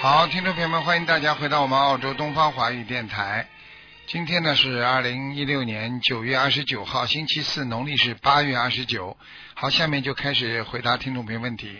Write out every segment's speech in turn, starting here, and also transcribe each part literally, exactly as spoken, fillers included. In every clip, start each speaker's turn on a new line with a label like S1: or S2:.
S1: 好，听众朋友们，欢迎大家回到我们澳洲东方华语电台。今天呢是二零一六年九月二十九号，星期四，农历是八月二十九。好，下面就开始回答听众朋友问题。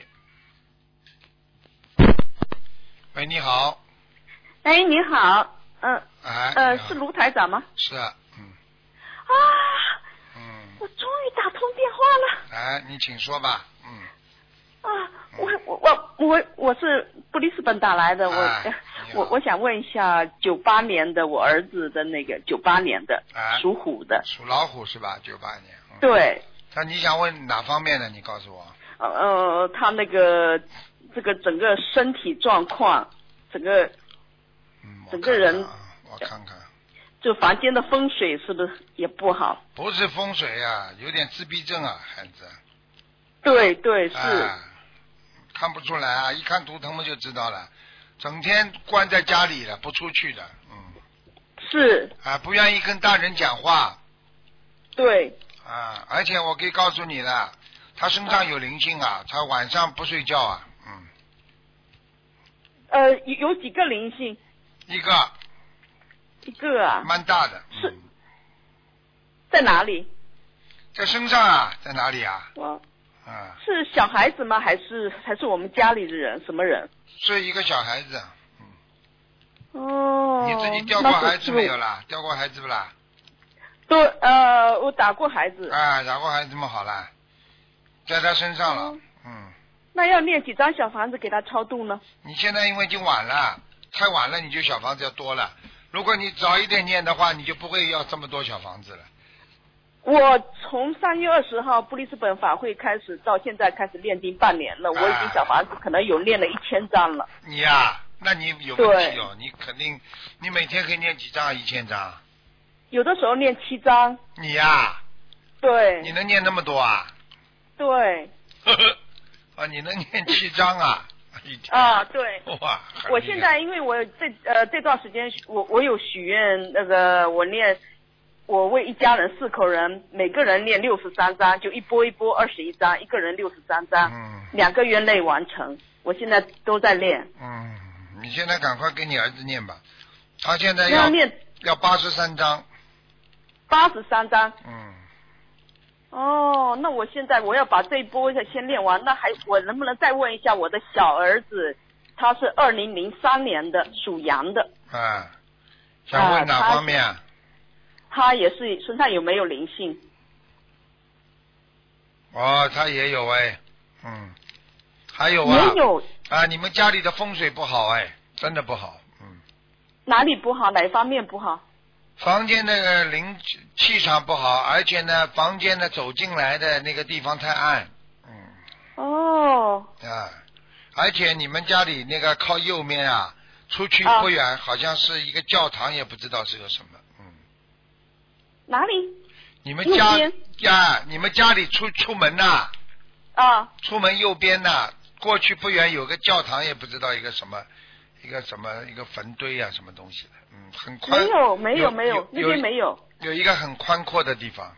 S1: 喂，你好。
S2: 哎，你好，嗯、呃，
S1: 哎，
S2: 呃，是卢台长吗？
S1: 是啊，嗯。
S2: 啊，
S1: 嗯。
S2: 我终于打通电话了。
S1: 哎，你请说吧，嗯。
S2: 啊，我我我我我是布里斯本打来的，我、
S1: 哎、
S2: 我我想问一下，九八年的我儿子的那个九八年的、
S1: 哎、
S2: 属虎的，
S1: 属老虎是吧？九八年。嗯、
S2: 对。
S1: 那你想问哪方面的？你告诉我。
S2: 呃，他那个这个整个身体状况，整个，
S1: 嗯，
S2: 整个人，
S1: 我看看。
S2: 就房间的风水是不是也不好？
S1: 不是风水啊，有点自闭症啊，孩子。
S2: 对对是。
S1: 哎看不出来啊，一看图腾嘛就知道了，整天关在家里了，不出去的，嗯。
S2: 是。
S1: 啊，不愿意跟大人讲话。
S2: 对。
S1: 啊，而且我可以告诉你了，他身上有灵性啊，他晚上不睡觉啊，嗯。
S2: 呃，有有几个灵性？
S1: 一个。
S2: 一个啊。
S1: 蛮大的。
S2: 是。
S1: 嗯、
S2: 在哪里？
S1: 在身上啊，在哪里啊？
S2: 我。
S1: 啊，
S2: 是小孩子吗？还是还是我们家里的人？什么人？
S1: 是一个小孩子。
S2: 嗯。哦。
S1: 你自己掉过孩子没有啦？掉过孩子不啦？
S2: 都呃，我打过孩子。
S1: 啊，打过孩子嘛好了，在他身上了。哦、嗯。
S2: 那要念几张小房子给他超度呢？
S1: 你现在因为已经晚了，太晚了，你就小房子要多了。如果你早一点念的话，你就不会要这么多小房子了。
S2: 我从三月二十号布里斯本法会开始到现在开始练经半年了，我已经小房子可能有练了一千张了。
S1: 你呀、啊，那你有问题哦，你肯定，你每天可以念几张？一千张？
S2: 有的时候念七张。
S1: 你呀、啊？
S2: 对。
S1: 你能念那么多啊？
S2: 对。
S1: 呵呵，啊，你能念七张啊？
S2: 啊，对。
S1: 哇！
S2: 我现在因为我这呃这段时间我我有许愿，那个我念。我为一家人四口人，每个人念六十三章，就一波一波二十一章，一个人六十三章，
S1: 嗯，
S2: 两个月内完成。我现在都在练。
S1: 嗯，你现在赶快给你儿子念吧，他现在要
S2: 要念
S1: 要八十三章。
S2: 八十三章。
S1: 嗯。
S2: 哦，那我现在我要把这一波先练完，那还我能不能再问一下我的小儿子，他是二零零三年的，属羊的。
S1: 啊，想问哪方面啊？
S2: 他也是身上有没有灵性？
S1: 哦，他也有哎，嗯，还有啊，
S2: 也有
S1: 啊，你们家里的风水不好哎，真的不好，嗯。
S2: 哪里不好？哪方面不好？
S1: 房间那个灵气场不好，而且呢，房间呢走进来的那个地方太暗，嗯。
S2: 哦。
S1: 啊，而且你们家里那个靠右面啊，出去不远，啊、好像是一个教堂，也不知道是个什么。
S2: 哪里？
S1: 你们家呀，你们家里出出门呐、
S2: 啊？啊。
S1: 出门右边呐、过去不远有个教堂，也不知道一个什么，一个什么一个坟堆啊，什么东西的，嗯，很宽。
S2: 没有，没有，
S1: 有
S2: 没有，那边没有。
S1: 有一个很宽阔的地方。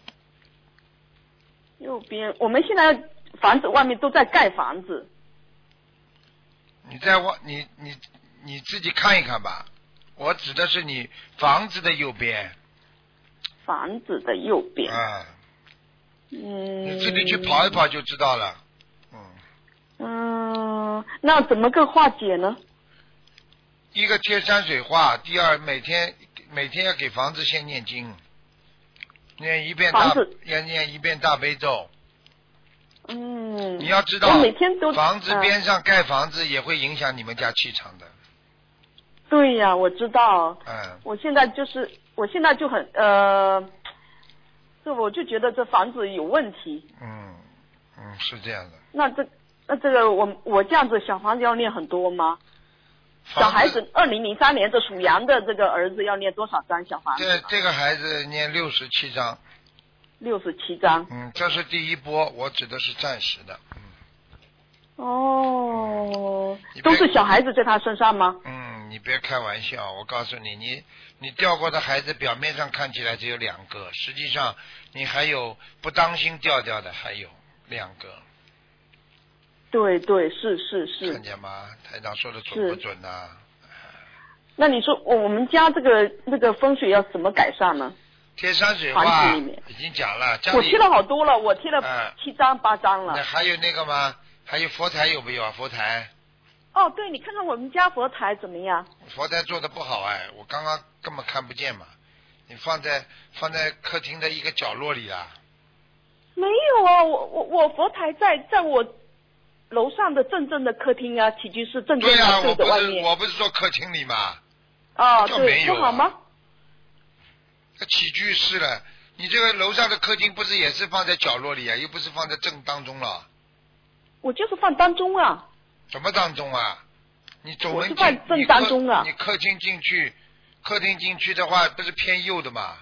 S2: 右边，我们现在房子外面都在盖房子。
S1: 你在外，你你你自己看一看吧。我指的是你房子的右边。
S2: 房子的右边。
S1: 啊。
S2: 嗯。
S1: 你自己去跑一跑就知道了。嗯。
S2: 嗯，那怎么个化解呢？
S1: 一个贴山水画，第二每天每天要给房子先念经，念一遍大要念一遍大悲咒。
S2: 嗯。
S1: 你要知道，
S2: 我每天都
S1: 房子边上盖房子也会影响你们家气场的。
S2: 对呀、啊，我知道。
S1: 嗯。
S2: 我现在就是。我现在就很呃，这我就觉得这房子有问题。
S1: 嗯嗯，是这样的。
S2: 那这那这个我我这样子小房子要念很多吗？小孩子二零零三年的属羊的这个儿子要念多少张小房子？
S1: 这这个孩子念六十七章。
S2: 六十七章。
S1: 嗯，这是第一波，我指的是暂时的。嗯。
S2: 哦。都是小孩子在他身上吗？
S1: 嗯，你别开玩笑，我告诉你，你你掉过的孩子表面上看起来只有两个，实际上你还有不当心掉掉的还有两个。
S2: 对对，是是是。
S1: 看见吗？台长说的准不准呢、啊？
S2: 那你说我我们家这个那个风水要怎么改善呢？
S1: 贴山水
S2: 环
S1: 画
S2: 境里面
S1: 已经讲了，家里
S2: 我贴了好多了，我贴了
S1: 嗯
S2: 七张八张了。
S1: 那还有那个吗？还有佛台有没有啊？佛台，
S2: 哦，对，你看看我们家佛台怎么样？
S1: 佛台做的不好哎，我刚刚根本看不见嘛。你放在放在客厅的一个角落里啊。
S2: 没有啊，我我我佛台在在我楼上的正正的客厅啊，起居室正正
S1: 对啊，
S2: 的
S1: 我不是
S2: 对着外面。
S1: 我不是说客厅里嘛。
S2: 哦，
S1: 这没
S2: 对，
S1: 有啊
S2: 不好吗？
S1: 这起居室了，你这个楼上的客厅不是也是放在角落里啊，又不是放在正当中了。
S2: 我就是放当中啊。
S1: 什么当中啊？你总能
S2: 我是放
S1: 进
S2: 正当中啊
S1: 你客你客厅进去，客厅进去的话不是偏右的嘛？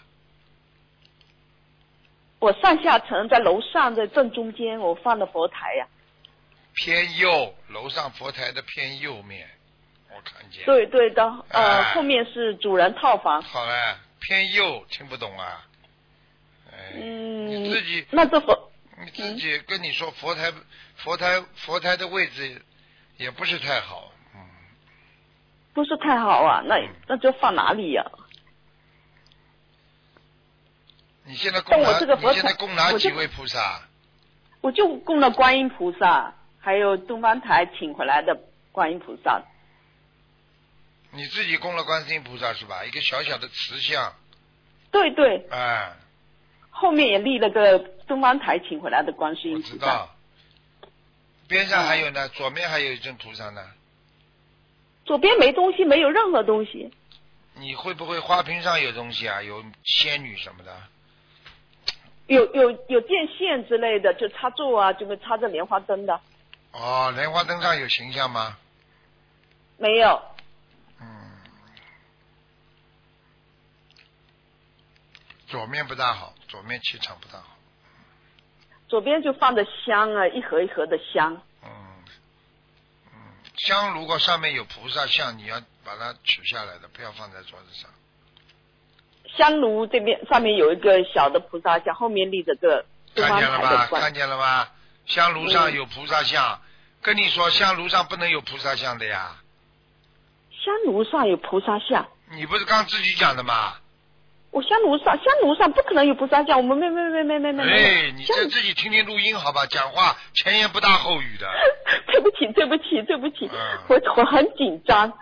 S2: 我上下层在楼上的正中间，我放的佛台呀、
S1: 偏右，楼上佛台的偏右面，我看见。
S2: 对对的，呃，
S1: 哎
S2: 后面是主人套房。
S1: 好嘞，偏右，听不懂啊？哎，
S2: 嗯，
S1: 你自己
S2: 那这佛，
S1: 你自己跟你说佛台佛台佛台的位置也不是太好，嗯。
S2: 不是太好啊，那
S1: 嗯
S2: 那就放哪里呀、
S1: 你现在供
S2: 但我
S1: 哪？
S2: 这个佛台
S1: 你现在供哪
S2: 我就
S1: 几位菩萨？
S2: 我就供了观音菩萨，还有东方台请回来的观音菩萨。
S1: 你自己供了观世音菩萨是吧？一个小小的瓷像，
S2: 对对，
S1: 哎，
S2: 后面也立了个东方台请回来的观世
S1: 我
S2: 音菩萨。
S1: 知道。边上还有呢，左面还有一尊菩萨呢。
S2: 左边没东西，没有任何东西。
S1: 你会不会花瓶上有东西啊？有仙女什么的？
S2: 有有有电线之类的，就插座啊，就是插着莲花灯的。
S1: 哦，莲花灯上有形象吗？
S2: 没有。
S1: 嗯，左面不大好，左面气场不大好。
S2: 左边就放着香啊，一盒一盒的香。
S1: 嗯嗯，香如果上面有菩萨像，你要把它取下来的，不要放在桌子上。
S2: 香炉这边上面有一个小的菩萨像，后面立着个东方
S1: 看见了吧？
S2: 台的观。
S1: 看见了吧？香炉上
S2: 嗯
S1: 有菩萨像，跟你说，香炉上不能有菩萨像的呀。
S2: 香炉上有菩萨像，
S1: 你不是刚自己讲的吗？
S2: 我香炉上香炉上不可能有菩萨像，我们没没没没没没没。
S1: 哎，你
S2: 香
S1: 这自己听听录音好吧？讲话前言不搭后语的。
S2: 对不起对不起对不起，
S1: 嗯
S2: 我我很紧张。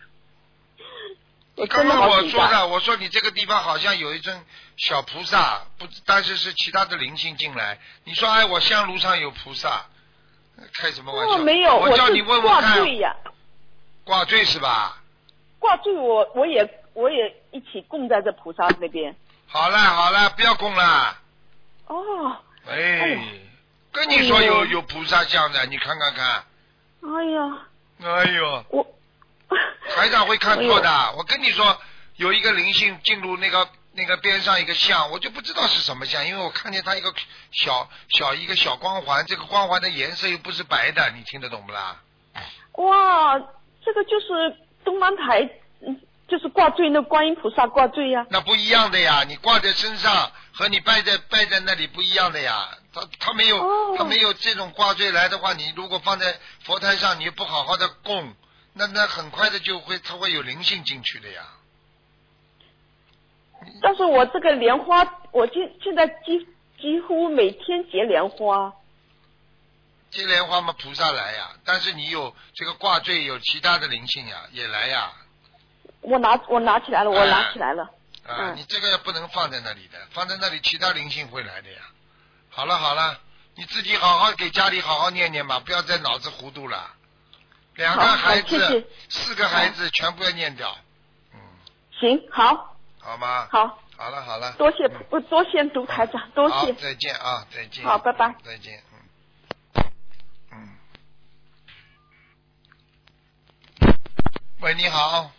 S2: 我
S1: 刚
S2: 真的
S1: 刚我
S2: 好紧张。
S1: 说的，我说你这个地方好像有一尊小菩萨，不，但是是其他的灵性进来。你说哎，我香炉上有菩萨，开什么玩笑？
S2: 哦，没有，是
S1: 我叫你问问
S2: 挂
S1: 看，
S2: 坠呀、
S1: 挂坠是吧？
S2: 挂坠我我也我也一起供在这菩萨那边。
S1: 好了好了，不要供了。
S2: 哦。
S1: 哎，
S2: 哎呦
S1: 跟你说有、
S2: 哎呦
S1: 有菩萨像的，你看看看。
S2: 哎呀，
S1: 哎呦，
S2: 我。
S1: 台长会看错的。
S2: 哎
S1: 我跟你说，有一个灵性进入那个那个边上一个像，我就不知道是什么像，因为我看见它一个小小一个小光环，这个光环的颜色又不是白的，你听得懂不啦？
S2: 哇，这个就是东方台，嗯，就是挂坠那观音菩萨挂坠呀、
S1: 那不一样的呀，你挂在身上和你拜在拜在那里不一样的呀。他他没有、
S2: 哦
S1: 他没有这种挂坠来的话，你如果放在佛台上，你不好好的供，那那很快的就会它会有灵性进去的呀。
S2: 但是我这个莲花，我现现在几几乎每天结莲花。
S1: 接莲花嘛，菩萨来呀，但是你有这个挂坠，有其他的灵性呀，也来呀。
S2: 我拿我拿起来了，我
S1: 哎
S2: 拿起来了。
S1: 啊，
S2: 嗯
S1: 你这个不能放在那里的，放在那里其他灵性会来的呀。好了好了，你自己好好给家里好好念念吧，不要再脑子糊涂了。两个
S2: 好
S1: 孩子，
S2: 好谢谢
S1: 四个孩子全部要念掉，嗯，
S2: 行，好，
S1: 好吗？
S2: 好，
S1: 好了好了，
S2: 多谢
S1: 嗯
S2: 不多谢卢台长，多
S1: 好，
S2: 谢。
S1: 再见啊，再见。
S2: 好拜拜
S1: 再见，嗯嗯。喂，你好。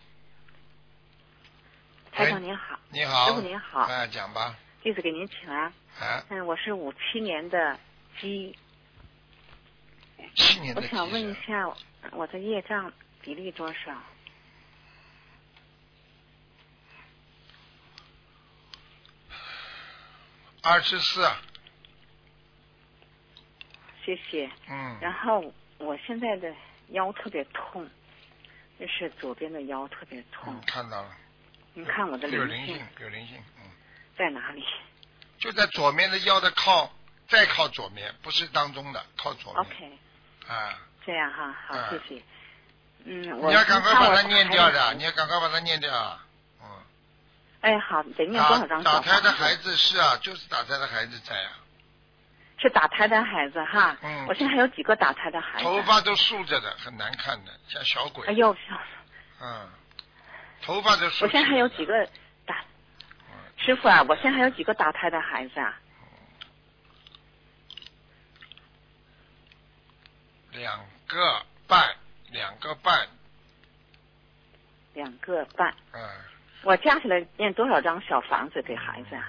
S3: 台长您好，
S1: 你好。
S3: 师傅您好，
S1: 哎，讲吧。
S3: 弟子给您请安。
S1: 哎，
S3: 嗯，我是五七年的鸡，
S1: 七年的
S3: 我想问一
S1: 鸡
S3: 下，我的业障比例多少？
S1: 二十四。
S3: 谢谢。
S1: 嗯。
S3: 然后我现在的腰特别痛，就是左边的腰特别痛。
S1: 嗯，看到了。
S3: 您看我的灵性
S1: 有灵性，有灵性，嗯。
S3: 在哪里？
S1: 就在左面的腰的靠，再靠左面，不是当中的，靠左面。
S3: OK。
S1: 啊。
S3: 这样哈，好，
S1: 啊、
S3: 谢谢。嗯，我
S1: 你要赶快把它念掉
S3: 的，
S1: 你要赶快把它念掉。嗯。
S3: 哎，好，得念多少张小房子？
S1: 打胎的孩子是啊，就是打胎的孩子在啊。
S3: 是打胎的孩子哈。
S1: 嗯。
S3: 我现在还有几个打胎的孩子。
S1: 头发都竖着的，很难看的，像小鬼。
S3: 哎呦，
S1: 嗯。头发都竖着。
S3: 我现在还有几个打。嗯、师傅啊，我现在还有几个打胎的孩子啊。
S1: 两个半，两个半。
S3: 两个半。
S1: 嗯。
S3: 我加起来念多少张小房子给孩子啊？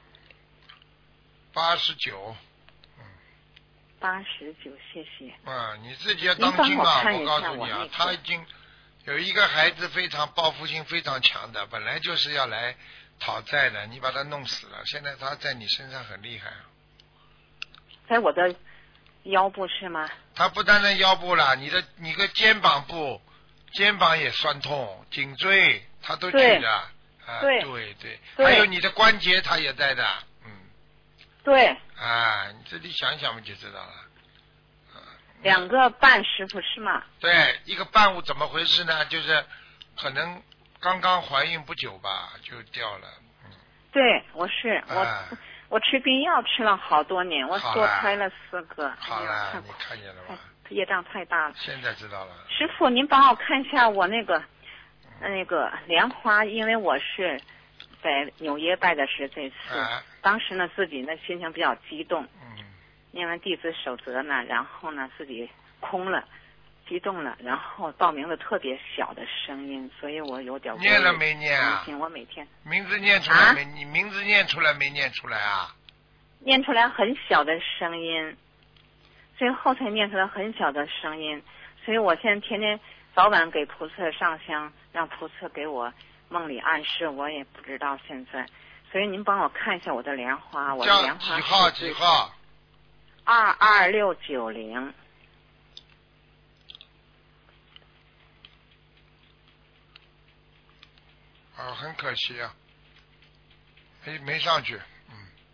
S1: 八十九。嗯。
S3: 八十九，谢谢。
S1: 啊，你自己要当心啊！
S3: 我
S1: 我告诉你啊，他已经有一个孩子非常报复性非常强的，本来就是要来讨债的，你把他弄死了，现在他在你身上很厉害。
S3: 在我的腰部是吗？
S1: 他不单单腰部了，你的你个肩膀部，肩膀也酸痛，颈椎他都举的，啊，
S3: 对
S1: 对对，还有你的关节他也在的，嗯，
S3: 对，
S1: 啊，你自己想想嘛就知道了。
S3: 两个半师傅是吗？
S1: 对，一个半物怎么回事呢？就是可能刚刚怀孕不久吧，就掉了。嗯，
S3: 对，我是我。啊我吃避孕药吃了好多年，我堕胎了四个。
S1: 好了，你看见了吧？
S3: 业障太大了。
S1: 现在知道了。
S3: 师傅，您帮我看一下我那个、嗯、那个莲花，因为我是在纽约拜的是这次，
S1: 啊、
S3: 当时呢自己呢心情比较激动，
S1: 嗯，
S3: 念完弟子守则呢，然后呢自己空了。激动了，然后报名的特别小的声音，所以我有点
S1: 念了没念啊？
S3: 我每天
S1: 名字念出来没？啊、你名字念出来没念出来啊？
S3: 念出来很小的声音，最后才念出来很小的声音，所以我现在天天早晚给菩萨上香，让菩萨给我梦里暗示，我也不知道现在，所以您帮我看一下我的莲花，我的莲花
S1: 几号？几号？
S3: 二二六九零。
S1: 啊，很可惜啊，没没上去，嗯，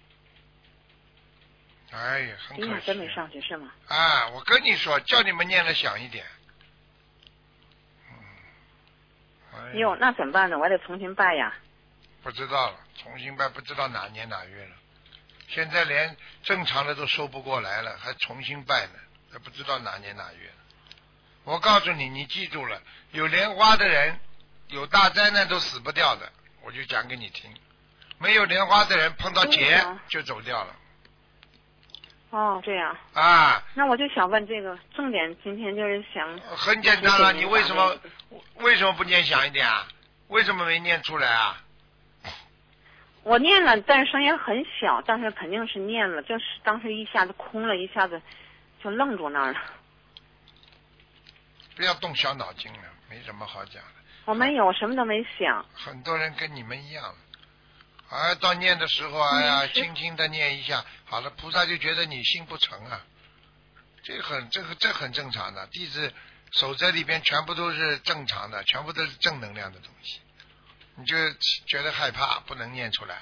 S1: 哎呀，很可惜。
S3: 真没上去是吗？
S1: 啊，我跟你说，叫你们念的响一点。嗯。哎、
S3: 哟，那怎么办呢？我得重新拜呀。
S1: 不知道了，重新拜，不知道哪年哪月了。现在连正常的都收不过来了，还重新拜呢，还不知道哪年哪月了。我告诉你，你记住了，有莲花的人。有大灾难都死不掉的，我就讲给你听。没有莲花的人碰到劫就走掉了。
S3: 哦，这样。
S1: 啊。
S3: 那我就想问这个重点，今天就是想。
S1: 很简单了，你为什么为什么不念响一点啊？为什么没念出来啊？
S3: 我念了，但是声音很小，但是肯定是念了，就是当时一下子空了，一下子就愣住那儿了。
S1: 不要动小脑筋了，没什么好讲的。
S3: 我没有，什么都没想。
S1: 很多人跟你们一样，啊，到念的时候，哎呀，轻轻的念一下，好了，菩萨就觉得你心不诚啊，这很这个这很正常的。弟子守则里边全部都是正常的，全部都是正能量的东西，你就觉得害怕，不能念出来。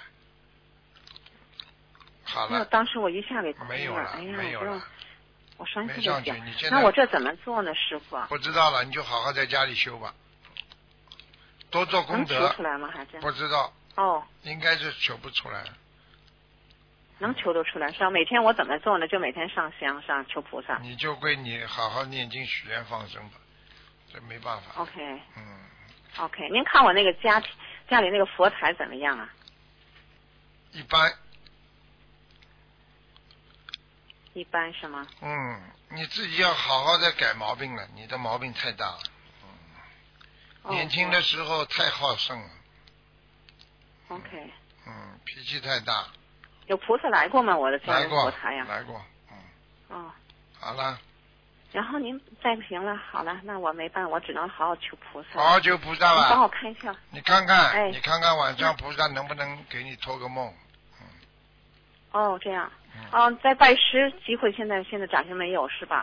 S1: 好了。
S3: 当时我一下给
S1: 没有了，
S3: 哎呀，
S1: 没有了。
S3: 我声音特别小。
S1: 那
S3: 我这怎么做呢，师傅？
S1: 不知道了，你就好好在家里修吧。多做功德。
S3: 能求出来吗？还是
S1: 不知道。
S3: 哦。
S1: 应该是求不出来。
S3: 能求得出来是吧？每天我怎么做呢？就每天上香上求菩萨。
S1: 你就归你好好念经许愿放生吧，这没办法。
S3: OK。
S1: 嗯。
S3: OK， 您看我那个家家里那个佛台怎么样啊？
S1: 一般。
S3: 一般是吗？
S1: 嗯，你自己要好好的改毛病了，你的毛病太大了。年轻的时候太好胜了。
S3: OK。
S1: 嗯，脾气太大。
S3: 有菩萨来过吗？我的家人佛台呀。
S1: 来过。嗯。
S3: 哦。
S1: 好了。
S3: 然后您再不行了，好了，那我没办法，我只能好好求菩萨。
S1: 好好求菩萨吧。
S3: 你帮我看一下。
S1: 你看看，
S3: 哎、
S1: 你看看晚上菩萨能不能给你托个梦。嗯。
S3: 哦，这样。
S1: 嗯、
S3: 哦，在拜师机会现在现在暂时没有是吧？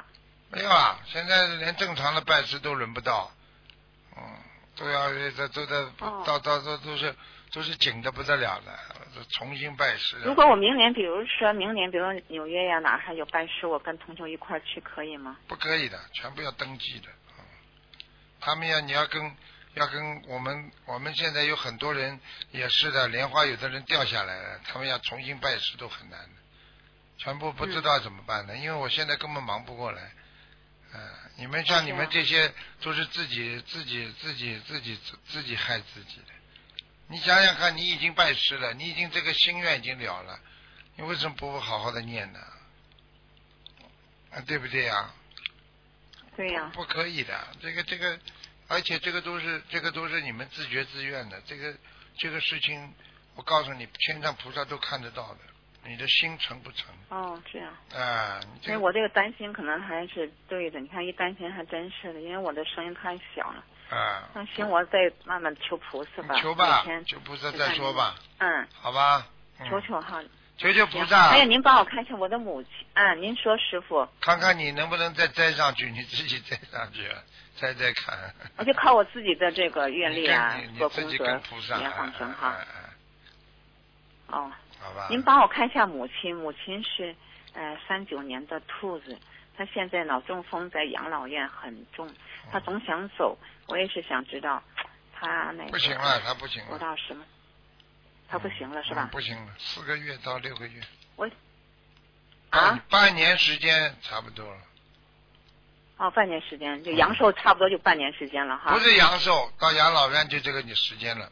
S1: 没有啊，现在连正常的拜师都轮不到，嗯，都要这都在
S3: 哦
S1: 到到都都是都是紧的不得了的，重新拜师。
S3: 如果我明年，比如说明年，比如说纽约呀哪儿还有拜师，我跟同学一块儿去可以吗？
S1: 不可以的，全部要登记的。嗯，他们要你要跟要跟我们我们现在有很多人也是的，莲花有的人掉下来了，他们要重新拜师都很难的，全部不知道怎么办的，嗯、因为我现在根本忙不过来。嗯、呃，你们像你们这些都是自己自己自己自己自己害自己的。你想想看，你已经拜师了，你已经这个心愿已经了了，你为什么不好好的念呢？啊，对不对呀？
S3: 对呀。
S1: 不可以的，这个这个，而且这个都是这个都是你们自觉自愿的，这个这个事情，我告诉你，天上菩萨都看得到的，你的心诚不诚？
S3: 哦，这样。
S1: 啊，
S3: 所以我这个担心可能还是对的，你看一担心还真是的，因为我的声音太小了。
S1: 啊。
S3: 那行，我再慢慢求菩萨吧。
S1: 求吧，求菩萨再说吧。
S3: 嗯。
S1: 好吧。
S3: 嗯、求求哈。
S1: 求求菩萨。
S3: 还有您帮我看一下我的母亲，嗯，您说师傅。
S1: 看看你能不能再摘上去，你自己摘上去，摘摘看。
S3: 我就靠我自己的这个阅历啊，
S1: 做
S3: 功德，
S1: 莲
S3: 花生哈。哦。
S1: 好吧。
S3: 您帮我看一下母亲，母亲是呃三九年的兔子，她现在脑中风在养老院很重，她总想走，我也是想知道她那个。
S1: 不行了，她不行了。
S3: 我到什么？她不行了是吧？
S1: 嗯、不行了，四个月到六个月。
S3: 我。啊。
S1: 半年时间差不多了。
S3: 哦，半年时间就阳寿差不多就半年时间了哈。
S1: 不是阳寿，到养老院就这个你时间了。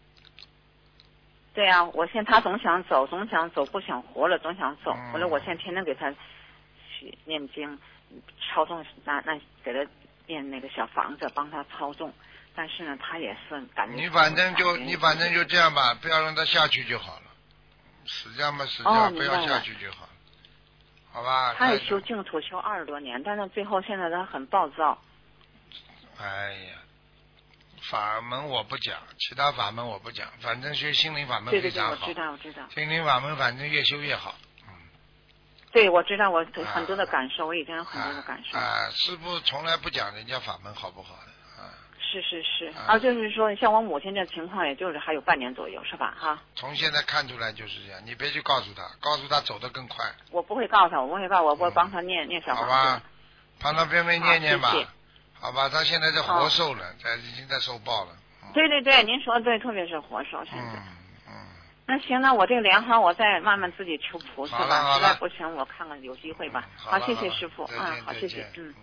S3: 对啊，我现在他总想走，总想走，不想活了，总想走。后来、嗯、我现在天天给他去念经，操纵那那给他念那个小房子，帮他操纵。但是呢，他也是感觉。
S1: 你反正就你反正就这样吧，不要让他下去就好了。死掉嘛死掉，
S3: 哦、
S1: 不要下去就好了，好吧？
S3: 他也修净土修二十多年，但是最后现在他很暴躁。
S1: 哎呀。法门我不讲，其他法门我不讲，反正学心灵法门非常好。
S3: 对对对，我知道我知道。
S1: 心灵法门反正越修越好。嗯。
S3: 对，我知道，我很多的感受，啊、我已经有很多的感受。
S1: 啊，师父从来不讲人家法门好不好的啊。
S3: 是是是，啊，就是说像我母亲这情况，也就是还有半年左右，是吧？哈。
S1: 从现在看出来就是这样，你别去告诉他，告诉他走得更快。
S3: 我不会告诉他，我不会告诉我，我帮他念、嗯、念小房子。
S1: 好吧，帮他边边念念吧。
S3: 谢谢
S1: 好吧，他现在在活受了，在已经在受报了。
S3: 嗯、对对对，您说的对，特别是活受现在。
S1: 嗯嗯。
S3: 那行，那我这个莲花我再慢慢自己求菩萨吧，
S1: 实
S3: 在不行我看看有机会吧。
S1: 嗯、好,
S3: 好，谢谢师傅，嗯，好，谢谢，嗯。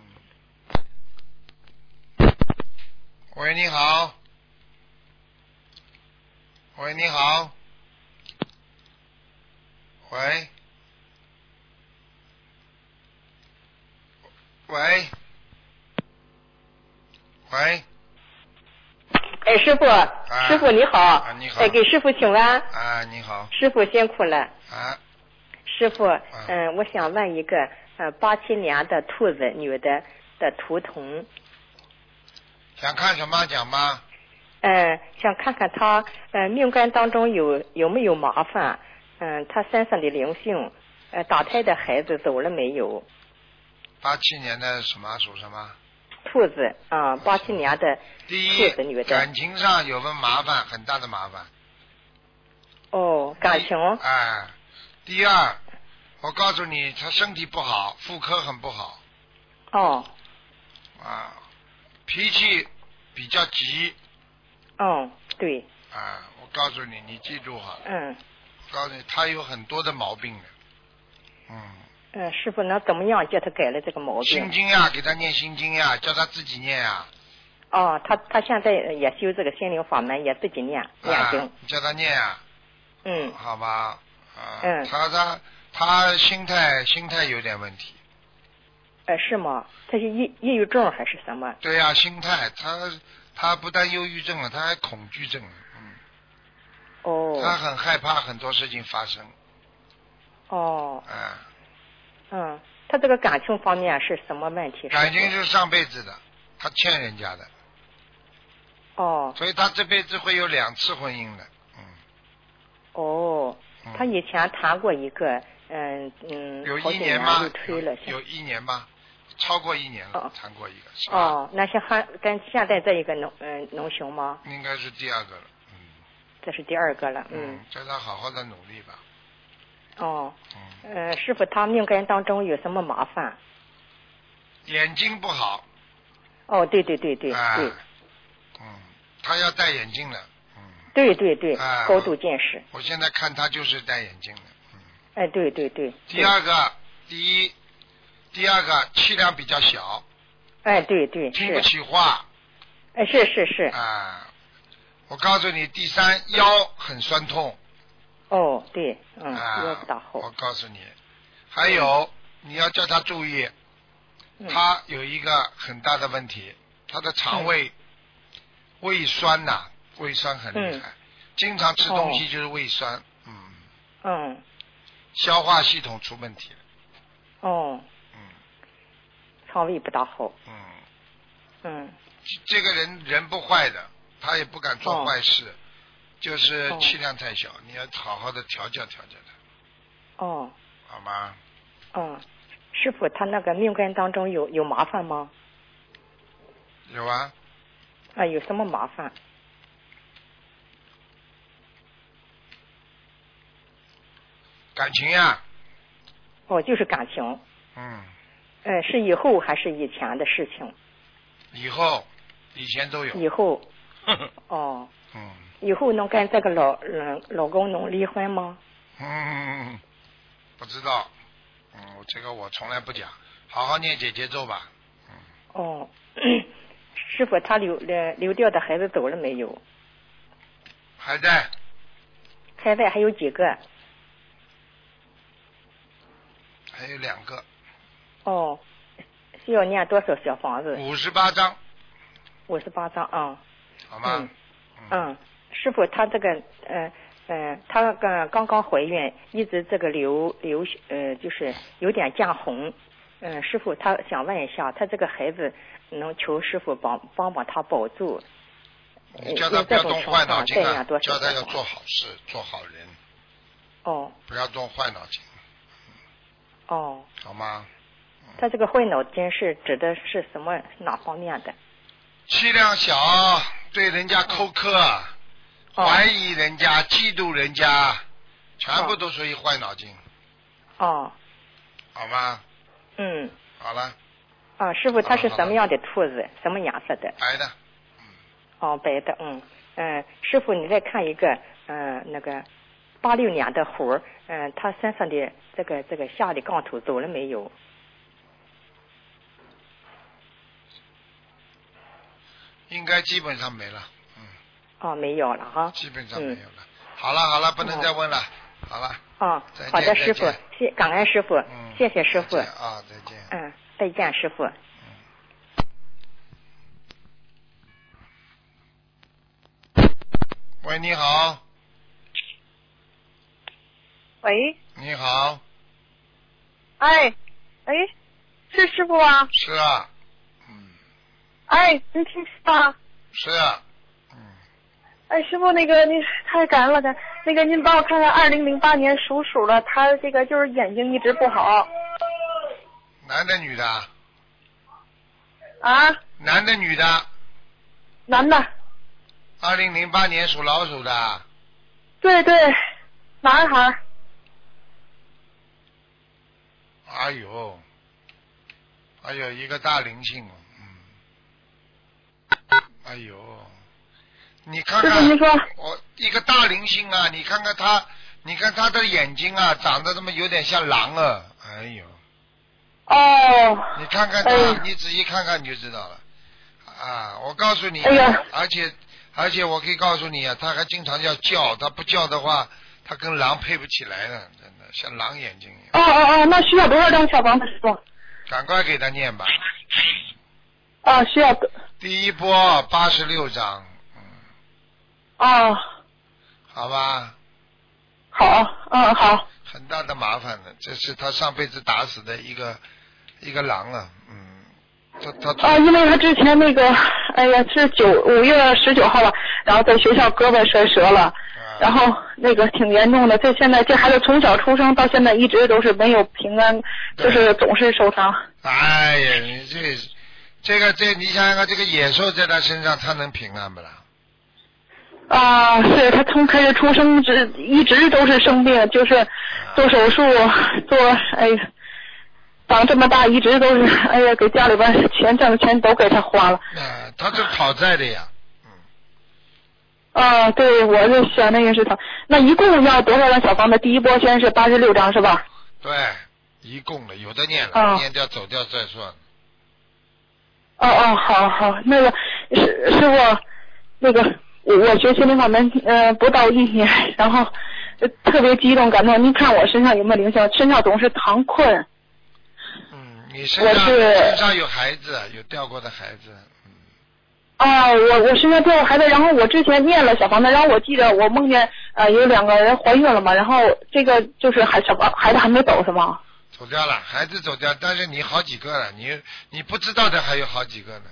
S1: 喂，你好。喂，你好。喂。喂。喂。
S4: 哎，师傅，
S1: 啊、
S4: 师傅你好，
S1: 啊、你好，
S4: 哎，给师傅请安。
S1: 啊，你好。
S4: 师傅辛苦了。
S1: 啊。
S4: 师傅，嗯、呃，我想问一个，呃，八七年的兔子女的的图腾。
S1: 想看什么讲吗？
S4: 嗯、呃，想看看她，呃，命根当中有有没有麻烦？嗯、呃，她身上的灵性，呃，打胎的孩子走了没有？
S1: 八七年的什么属什么？
S4: 兔子啊，八七年的兔子女的。
S1: 第一，感情上有个麻烦，很大的麻烦。
S4: 哦，感情。
S1: 哎，第二，我告诉你，她身体不好，妇科很不好。
S4: 哦。
S1: 啊，脾气比较急。
S4: 哦，对。
S1: 啊，我告诉你，你记住好了。
S4: 嗯。
S1: 我告诉你，她有很多的毛病的。嗯。
S4: 嗯，师傅，那怎么样叫他改了这个毛病？
S1: 心经呀，给他念心经呀，叫他自己念呀。
S4: 哦，他他现在也修这个心灵法门，也自己念念经。
S1: 啊、叫他念呀。
S4: 嗯。
S1: 好吧。啊。
S4: 嗯。
S1: 他他他心态心态有点问题。
S4: 呃，是吗？他是抑抑郁症还是什么？
S1: 对呀、啊，心态，他他不但忧郁症了，他还恐惧症。嗯。
S4: 哦。
S1: 他很害怕很多事情发生。
S4: 哦。
S1: 啊。
S4: 嗯，他这个感情方面是什么问题？
S1: 感情是上辈子的，他欠人家的。
S4: 哦。
S1: 所以他这辈子会有两次婚姻的。嗯。
S4: 哦，嗯、他以前谈过一个，嗯嗯，
S1: 有一年吗？
S4: 又吹了，
S1: 有一年吧， 超过一年了，
S4: 哦
S1: 谈过一个，是吧？
S4: 哦，那像还跟现在这一个农嗯、呃、农熊吗？
S1: 应该是第二个了，嗯。
S4: 这是第二个了，嗯。
S1: 嗯，叫他好好的努力吧。
S4: 哦。
S1: 嗯。
S4: 呃，师傅，他命根当中有什么麻烦？
S1: 眼睛不好。
S4: 哦，对对对对、
S1: 啊、
S4: 对。
S1: 嗯，他要戴眼镜了。嗯。
S4: 对对对，
S1: 啊、
S4: 高度近视。
S1: 我现在看他就是戴眼镜的。嗯。
S4: 哎，对对对。
S1: 第二个，第一，第二个气量比较小。
S4: 哎，对对。
S1: 听不起话。
S4: 哎，是是是。
S1: 啊，我告诉你，第三腰很酸痛。
S4: 哦，对，嗯，
S1: 啊、
S4: 腰不大好。
S1: 我告诉你，还有、嗯、你要叫他注意，
S4: 嗯、
S1: 他有一个很大的问题，他的肠胃、嗯、胃酸呐、啊，胃酸很厉害、嗯，经常吃东西就是胃酸，哦、嗯。
S4: 嗯。
S1: 消化系统出问题了。
S4: 哦。
S1: 嗯。
S4: 肠胃不大好。
S1: 嗯。
S4: 嗯。
S1: 这个人人不坏的，他也不敢做坏事。哦，就是气量太小，哦、你要好好的调教调教他。
S4: 哦。
S1: 好吗？
S4: 嗯，师傅，他那个命根当中有有麻烦吗？
S1: 有啊。
S4: 啊，有什么麻烦？
S1: 感情呀。
S4: 哦，就是感情。
S1: 嗯。
S4: 呃，是以后还是以前的事情？
S1: 以后，以前都有。
S4: 以后。哦。
S1: 嗯。
S4: 以后能跟这个老嗯老公能离婚吗？
S1: 嗯，不知道，嗯，这个我从来不讲，好好念姐姐咒吧。嗯。
S4: 哦，师傅，他流呃流掉的孩子走了没有？
S1: 还在。
S4: 还在，还有几个？
S1: 还有两个。
S4: 哦，需要念多少小房子？
S1: 五十八张。
S4: 五十八张啊。
S1: 好吗？
S4: 嗯。嗯，师傅，他这个呃呃，他刚刚刚怀孕，一直这个流流呃，就是有点见红。嗯、呃，师傅，他想问一下，他这个孩子能求师傅帮帮帮他保住？
S1: 你叫他不要动坏脑筋啊，
S4: 叫
S1: 他要做好事，做好人。
S4: 哦。
S1: 不要动坏脑筋。
S4: 哦。
S1: 好吗？
S4: 他这个坏脑筋是指的是什么哪方面的？
S1: 气量小，对人家苛刻，哦、怀疑人家，嫉妒人家，全部都属于坏脑筋。
S4: 哦。
S1: 好吗？
S4: 嗯。
S1: 好了。
S4: 啊，师傅，他是什么样的兔子？什么颜色的？
S1: 白的。
S4: 嗯。哦，白的，嗯嗯，师傅，你再看一个，嗯、呃，那个八六年的虎，嗯、呃，他身上的这个这个下的杠头走了没有？
S1: 应该基本上没了，嗯。
S4: 哦，没有了哈。
S1: 基本上没有了。嗯、好了好了，不能再问了，哦、好了。
S4: 哦，好的，师傅，谢感恩师傅，
S1: 嗯、
S4: 谢谢师傅。
S1: 啊，再见。
S4: 嗯，再见，师傅。
S1: 嗯。喂，你好。
S5: 喂。
S1: 你好。
S5: 哎，哎，是师傅啊？
S1: 是啊。
S5: 哎，您听吧。
S1: 是啊。嗯。
S5: 哎，师傅，那个您太感恩了的，那个您帮我看看，二零零八年属鼠的，他这个就是眼睛一直不好。
S1: 男的女的？
S5: 啊？
S1: 男的女的？
S5: 男的。
S1: 二零零八年属老鼠的。
S5: 对对，男孩。
S1: 哎呦，哎呦，一个大灵性哦。哎呦，你看看，我一个大灵性啊！你看看他，你看他的眼睛啊，长得这么有点像狼啊！哎呦，
S5: 哦，
S1: 你看看他，哎、你仔细看看你就知道了。啊，我告诉你，哎、而且而且我可以告诉你啊，他还经常要叫，他不叫的话，他跟狼配不起来的，真的像狼眼睛一样。
S5: 哦哦哦，那需要多少张小房子，师傅？
S1: 赶快给他念吧。
S5: 啊，需要。
S1: 第一波八十六章，嗯。
S5: 哦。
S1: 好吧。
S5: 好，嗯，好。
S1: 很大的麻烦的，这是他上辈子打死的一个一个狼了，嗯。他他。
S5: 啊，因为他之前那个，哎呀，是九五月十九号了，然后在学校胳膊摔折了， 然后那个挺严重的，这现在这孩子从小出生到现在一直都是没有平安，就是总是受伤。
S1: 哎呀，你这这个这你想想看，这个野兽在他身上，他能平安不啦？
S5: 啊，是他从开始出生直一直都是生病，就是做手术做哎呀。长这么大一直都是，哎呀，给家里边钱挣的钱都给他花了。
S1: 啊，他是讨债的呀。
S5: 嗯。啊，对，我就想那个是他。那一共要多少张小房子？第一波先是八十六张是吧？
S1: 对，一共的，有的念了，
S5: 哦、
S1: 念掉走掉再算。
S5: 哦哦，好好，那个师师傅，那个我我学心灵法门呃不到一年，然后、呃、特别激动感动。您看我身上有没有灵性？身上总是疼困。
S1: 你身上身上有孩子，有掉过的孩子。嗯。
S5: 哦，我我身上掉过孩子，然后我之前念了小房子，然后我记得我梦见呃有两个人怀孕了嘛，然后这个就是还小孩子还没走是吗？
S1: 走掉了，孩子走掉，但是你好几个了，你你不知道的还有好几个呢。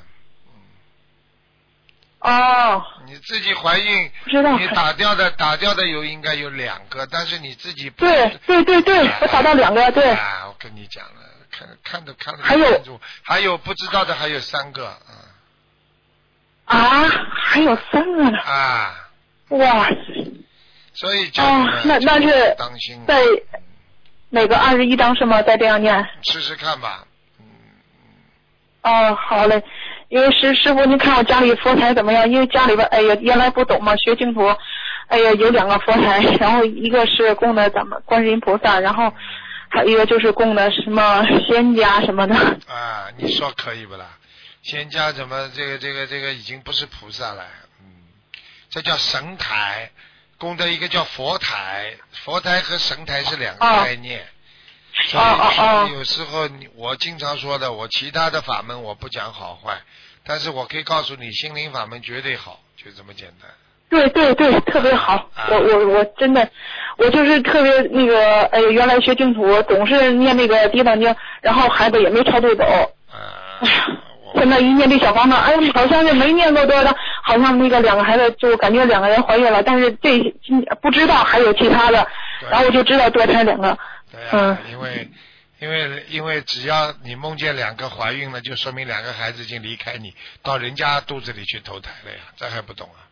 S5: 嗯。哦。
S1: 你自己怀孕，
S5: 不知道。
S1: 你打掉的打掉的有应该有两个，但是你自己不
S5: 对对对对，我打到两个，对。
S1: 啊，我跟你讲了。看看都看得
S5: 还有
S1: 还有不知道的还有三个啊
S5: 啊还有三个呢
S1: 啊
S5: 哇
S1: 所以就
S5: 哦那那是
S1: 当心
S5: 在哪个二十一章是吗？再这样念
S1: 试试看吧。嗯
S5: 哦好嘞，因为师师傅您看我家里佛台怎么样？因为家里边哎呀原来不懂嘛，学净土哎呀有两个佛台，然后一个是供的咱们观世音菩萨，然后还有一个就是供的什么仙家什么的
S1: 啊，你说可以不啦？仙家怎么这个这个这个已经不是菩萨了，嗯，这叫神台，供的一个叫佛台，佛台和神台是两个概念。所以、
S5: 哦哦、
S1: 有时候你我经常说的，我其他的法门我不讲好坏，但是我可以告诉你，心灵法门绝对好，就这么简单。
S5: 对对对，特别好。啊、我我我真的，我就是特别那个，哎，原来学净土总是念那个地藏经，然后孩子也没超度走。
S1: 啊。
S5: 哎呀，现在一念这小房子，哎呀，好像是没念过多少，好像那个两个孩子就感觉两个人怀孕了，但是这不知道还有其他的，然后我就知道多胎两个。
S1: 对啊、嗯，因为因为因为只要你梦见两个怀孕了，就说明两个孩子已经离开你，到人家肚子里去投胎了呀，这还不懂啊？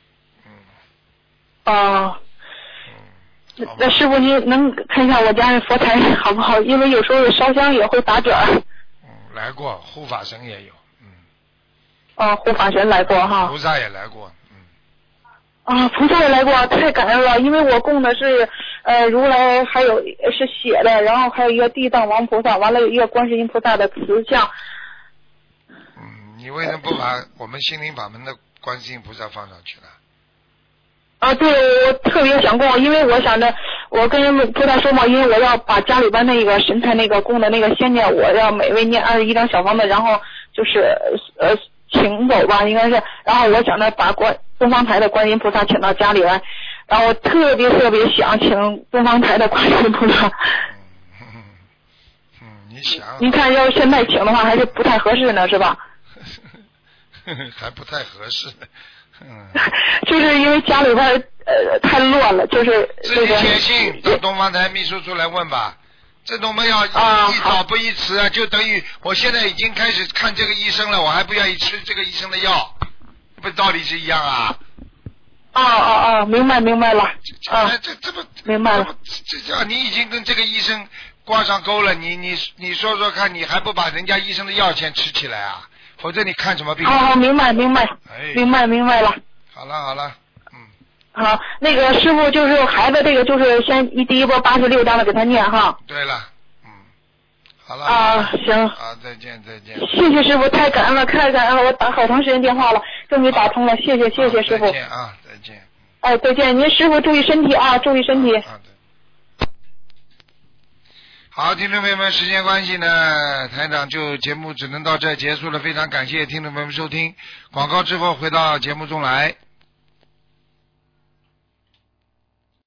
S5: 哦，嗯，那师傅您能看一下我家的佛台好不好？因为有时候烧香也会打卷。
S1: 嗯，来过，护法神也有，嗯。
S5: 哦，护法神来过哈。
S1: 菩萨也来过，嗯。
S5: 啊，菩萨也来过，太感恩了！因为我供的是呃如来，还有是写的，然后还有一个地藏王菩萨，完了有一个观世音菩萨的瓷像。
S1: 嗯，你为什么不把我们心灵法门的观世音菩萨放上去了？
S5: 啊，对，我特别想供，因为我想着，我跟菩萨说嘛，因为我要把家里边那个神台那个供的那个仙念，我要每位念二十一张小房子，然后就是呃请走吧，应该是，然后我想着把观东方台的观音菩萨请到家里来，然后我特别特别想请东方台的观音菩萨。
S1: 嗯嗯，你想？
S5: 您看，要是现在请的话，还是不太合适呢，是吧？
S1: 还不太合适。嗯，
S5: 就是因为家里边呃太乱了，就是
S1: 自己写信到东方台秘书处来问吧。这种没有一早不一迟啊，就等于我现在已经开始看这个医生了，我还不愿意吃这个医生的药，不道理是一样啊。
S5: 哦哦哦，明白明白了。啊，
S1: 这这不
S5: 明白了。
S1: 这这你已经跟这个医生挂上钩了，你你你说说看，你还不把人家医生的药钱吃起来啊？否则你看什么病？
S5: 好好，明白明白，
S1: 哎、
S5: 明白明白了。
S1: 好了好了，嗯。
S5: 好，那个师傅就是孩子这个就是先一第一波八十六章的给他念哈。
S1: 对了，嗯，好了。
S5: 啊，行。
S1: 好，再见再见。
S5: 谢谢师傅，太感恩了，太感恩了，我打好长时间电话了，终于打通了，谢谢谢谢师傅。
S1: 再见啊，再见。
S5: 哎，再见，您师傅注意身体啊，注意身体。
S1: 好的。好，听众朋友们，时间关系呢，台长就节目只能到这结束了，非常感谢听众朋友们收听，广告之后回到节目中来。